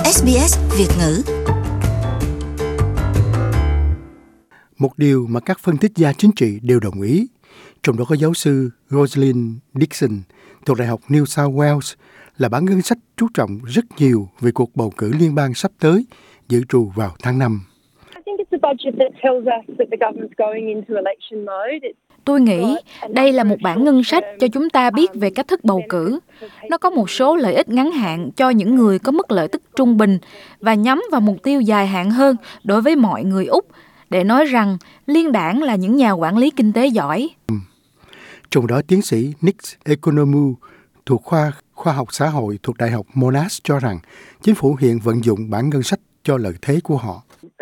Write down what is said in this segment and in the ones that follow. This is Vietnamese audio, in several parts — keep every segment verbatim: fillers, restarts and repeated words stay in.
ét bê ét Việt ngữ. Một điều mà các phân tích gia chính trị đều đồng ý, trong đó có giáo sư Rosalind Dixon thuộc Đại học New South Wales, là bản ngân sách chú trọng rất nhiều về cuộc bầu cử liên bang sắp tới, dự trù vào tháng năm. Tôi nghĩ đây là một bản ngân sách cho chúng ta biết về cách thức bầu cử. Nó có một số lợi ích ngắn hạn cho những người có mức lợi tức trung bình và nhắm vào mục tiêu dài hạn hơn đối với mọi người Úc, để nói rằng liên đảng là những nhà quản lý kinh tế giỏi. Trong đó, tiến sĩ Nick Economou thuộc khoa khoa học xã hội thuộc Đại học Monash cho rằng chính phủ hiện vận dụng bản ngân sách cho lợi thế của họ.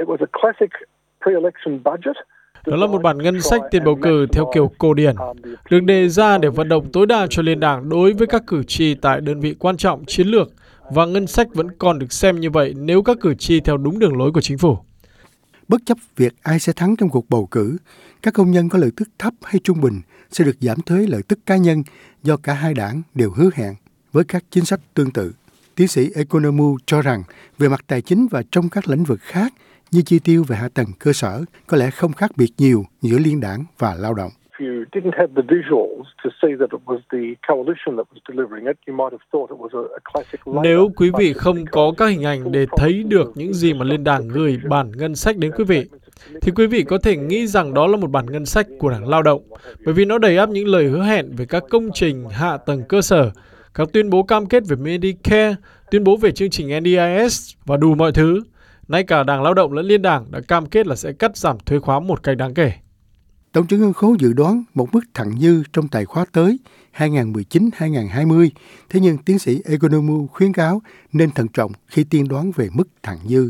Đó là một bản ngân sách tiền bầu cử theo kiểu cổ điển, được đề ra để vận động tối đa cho liên đảng đối với các cử tri tại đơn vị quan trọng chiến lược, và ngân sách vẫn còn được xem như vậy nếu các cử tri theo đúng đường lối của chính phủ. Bất chấp việc ai sẽ thắng trong cuộc bầu cử, các công nhân có lợi tức thấp hay trung bình sẽ được giảm thuế lợi tức cá nhân do cả hai đảng đều hứa hẹn với các chính sách tương tự. Tiến sĩ Economou cho rằng về mặt tài chính và trong các lĩnh vực khác như chi tiêu về hạ tầng cơ sở có lẽ không khác biệt nhiều giữa liên đảng và lao động. Nếu quý vị không có các hình ảnh để thấy được những gì mà liên đảng gửi bản ngân sách đến quý vị, thì quý vị có thể nghĩ rằng đó là một bản ngân sách của đảng lao động, bởi vì nó đầy ắp những lời hứa hẹn về các công trình hạ tầng cơ sở, các tuyên bố cam kết về Medicare, tuyên bố về chương trình en đê i ét và đủ mọi thứ. Nay cả Đảng Lao động lẫn Liên đảng đã cam kết là sẽ cắt giảm thuế khóa một cách đáng kể. Tổng trưởng Ngân khố dự đoán một mức thặng dư trong tài khóa tới hai nghìn mười chín hai nghìn hai mươi, thế nhưng tiến sĩ Economou khuyến cáo nên thận trọng khi tiên đoán về mức thặng dư.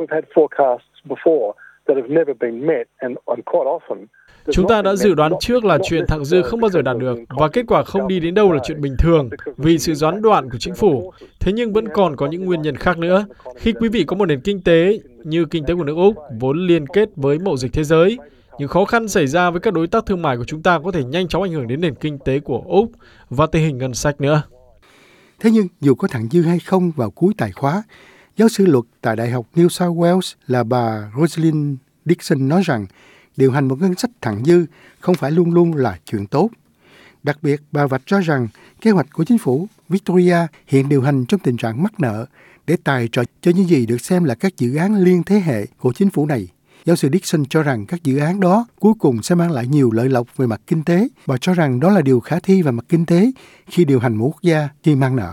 Chúng ta đã dự đoán trước là chuyện thặng dư không bao giờ đạt được, và kết quả không đi đến đâu là chuyện bình thường vì sự gián đoạn của chính phủ. Thế nhưng vẫn còn có những nguyên nhân khác nữa. Khi quý vị có một nền kinh tế như kinh tế của nước Úc, vốn liên kết với mậu dịch thế giới, những khó khăn xảy ra với các đối tác thương mại của chúng ta có thể nhanh chóng ảnh hưởng đến nền kinh tế của Úc và tình hình ngân sách nữa. Thế nhưng dù có thặng dư hay không vào cuối tài khóa, giáo sư luật tại Đại học New South Wales là bà Rosalind Dixon nói rằng điều hành một ngân sách thặng dư không phải luôn luôn là chuyện tốt. Đặc biệt, bà vạch ra rằng kế hoạch của chính phủ Victoria hiện điều hành trong tình trạng mắc nợ để tài trợ cho những gì được xem là các dự án liên thế hệ của chính phủ này. Giáo sư Dixon cho rằng các dự án đó cuối cùng sẽ mang lại nhiều lợi lộc về mặt kinh tế. Bà cho rằng đó là điều khả thi về mặt kinh tế khi điều hành một quốc gia khi mang nợ.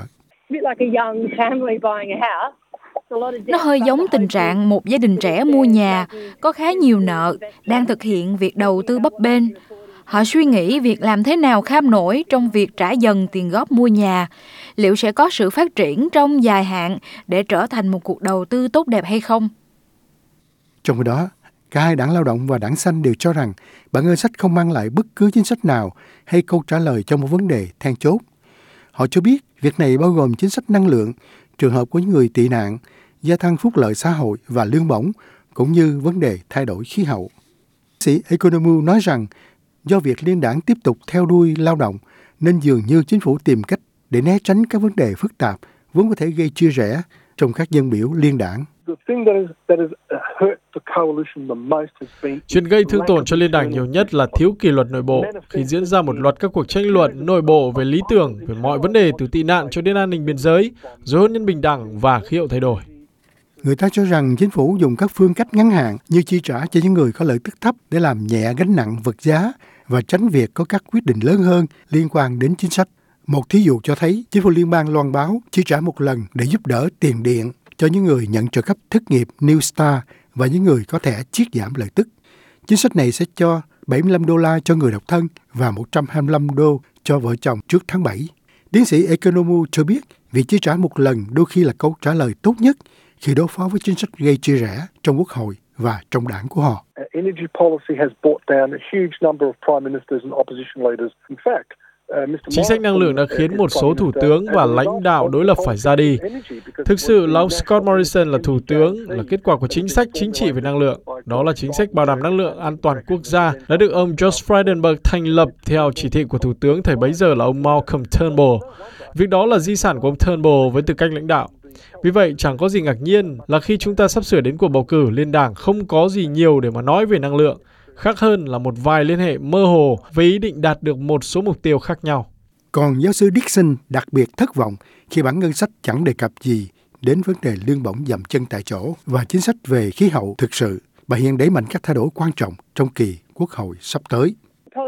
Nó hơi giống tình trạng một gia đình trẻ mua nhà, có khá nhiều nợ, đang thực hiện việc đầu tư bấp bênh. Họ suy nghĩ việc làm thế nào kham nổi trong việc trả dần tiền góp mua nhà. Liệu sẽ có sự phát triển trong dài hạn để trở thành một cuộc đầu tư tốt đẹp hay không? Trong khi đó, cả hai đảng Lao động và đảng Xanh đều cho rằng bản ngân sách không mang lại bất cứ chính sách nào hay câu trả lời cho một vấn đề then chốt. Họ cho biết việc này bao gồm chính sách năng lượng, trường hợp của những người tị nạn, gia tăng phúc lợi xã hội và lương bổng, cũng như vấn đề thay đổi khí hậu. Sĩ Economou nói rằng do việc liên đảng tiếp tục theo đuôi lao động, nên dường như chính phủ tìm cách để né tránh các vấn đề phức tạp vốn có thể gây chia rẽ trong các dân biểu liên đảng. Chuyện gây thương tổn cho liên đảng nhiều nhất là thiếu kỷ luật nội bộ, khi diễn ra một loạt các cuộc tranh luận nội bộ về lý tưởng, về mọi vấn đề từ tị nạn cho đến an ninh biên giới, rồi hôn nhân bình đẳng và khí hậu thay đổi. Người ta cho rằng chính phủ dùng các phương cách ngắn hạn như chi trả cho những người có lợi tức thấp để làm nhẹ gánh nặng vật giá và tránh việc có các quyết định lớn hơn liên quan đến chính sách. Một thí dụ cho thấy chính phủ liên bang loan báo chi trả một lần để giúp đỡ tiền điện cho những người nhận trợ cấp thất nghiệp New Star và những người có thẻ chiết giảm lợi tức. Chính sách này sẽ cho bảy mươi lăm đô la cho người độc thân và một trăm hai mươi lăm đô cho vợ chồng trước tháng bảy. Tiến sĩ Economou cho biết việc chi trả một lần đôi khi là câu trả lời tốt nhất khi đối phó với chính sách gây chia rẽ trong quốc hội và trong đảng của họ. Chính sách năng lượng đã khiến một số thủ tướng và lãnh đạo đối lập phải ra đi. Thực sự là ông Scott Morrison là thủ tướng là kết quả của chính sách chính trị về năng lượng. Đó là chính sách bảo đảm năng lượng an toàn quốc gia đã được ông George Frydenberg thành lập theo chỉ thị của thủ tướng thời bấy giờ là ông Malcolm Turnbull. Việc đó là di sản của ông Turnbull với tư cách lãnh đạo. Vì vậy, chẳng có gì ngạc nhiên là khi chúng ta sắp sửa đến cuộc bầu cử, Liên đảng không có gì nhiều để mà nói về năng lượng, khác hơn là một vài liên hệ mơ hồ với ý định đạt được một số mục tiêu khác nhau. Còn giáo sư Dixon đặc biệt thất vọng khi bản ngân sách chẳng đề cập gì đến vấn đề lương bổng dậm chân tại chỗ và chính sách về khí hậu thực sự. Bà hiện đẩy mạnh các thay đổi quan trọng trong kỳ quốc hội sắp tới.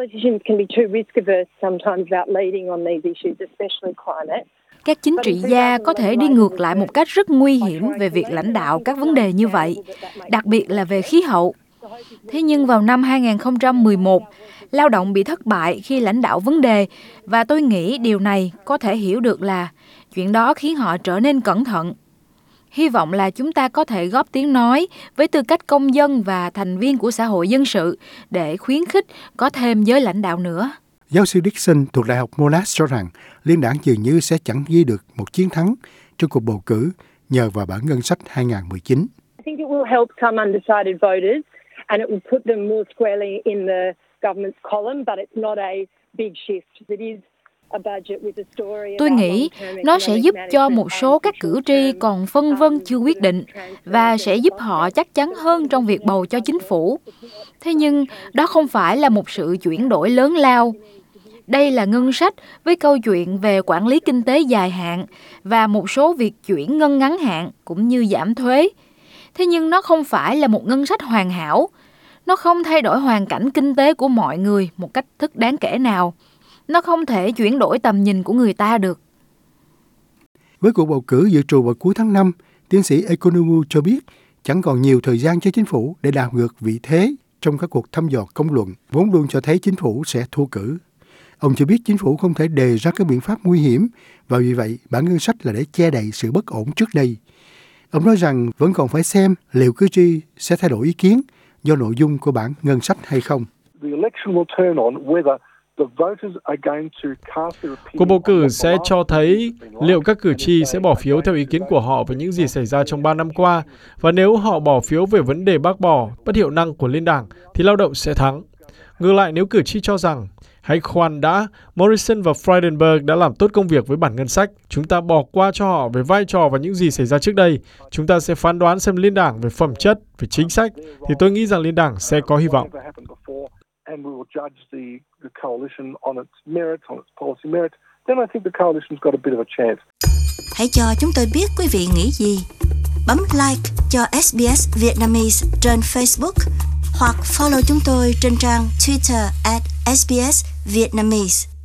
Các chính trị gia có thể đi ngược lại một cách rất nguy hiểm về việc lãnh đạo các vấn đề như vậy, đặc biệt là về khí hậu. Thế nhưng vào năm hai không một một, lao động bị thất bại khi lãnh đạo vấn đề, và tôi nghĩ điều này có thể hiểu được là chuyện đó khiến họ trở nên cẩn thận. Hy vọng là chúng ta có thể góp tiếng nói với tư cách công dân và thành viên của xã hội dân sự để khuyến khích có thêm giới lãnh đạo nữa. Giáo sư Dixon thuộc Đại học Monash cho rằng Liên đảng dường như sẽ chẳng ghi được một chiến thắng trong cuộc bầu cử nhờ vào bản ngân sách hai không một chín. And it will put them more squarely in the government's column, but it's not a big shift. It is a budget with a story. Tôi nghĩ nó sẽ giúp cho một số các cử tri còn phân vân chưa quyết định và sẽ giúp họ chắc chắn hơn trong việc bầu cho chính phủ. Thế nhưng đó không phải là một sự chuyển đổi lớn lao. Đây là ngân sách với câu chuyện về quản lý kinh tế dài hạn và một số việc chuyển ngân ngắn hạn cũng như giảm thuế. Thế nhưng nó không phải là một ngân sách hoàn hảo. Nó không thay đổi hoàn cảnh kinh tế của mọi người một cách thức đáng kể nào. Nó không thể chuyển đổi tầm nhìn của người ta được. Với cuộc bầu cử dự trù vào cuối tháng năm, tiến sĩ Economou cho biết chẳng còn nhiều thời gian cho chính phủ để đảo ngược vị thế trong các cuộc thăm dò công luận, vốn luôn cho thấy chính phủ sẽ thua cử. Ông cho biết chính phủ không thể đề ra các biện pháp nguy hiểm và vì vậy bản ngân sách là để che đậy sự bất ổn trước đây. Ông nói rằng vẫn còn phải xem liệu cử tri sẽ thay đổi ý kiến do nội dung của bản ngân sách hay không. Cuộc bầu cử sẽ cho thấy liệu các cử tri sẽ bỏ phiếu theo ý kiến của họ về những gì xảy ra trong ba năm qua, và nếu họ bỏ phiếu về vấn đề bác bỏ bất hiệu năng của Liên đảng thì lao động sẽ thắng. Ngược lại, nếu cử tri cho rằng hãy khoan đã, Morrison và Frydenberg đã làm tốt công việc với bản ngân sách, chúng ta bỏ qua cho họ về vai trò và những gì xảy ra trước đây, chúng ta sẽ phán đoán xem Liên đảng về phẩm chất, về chính sách, thì tôi nghĩ rằng Liên đảng sẽ có hy vọng. Hãy cho chúng tôi biết quý vị nghĩ gì. Bấm like cho ét bê ét Vietnamese trên Facebook hoặc follow chúng tôi trên trang Twitter at ét bê ét Vietnamese.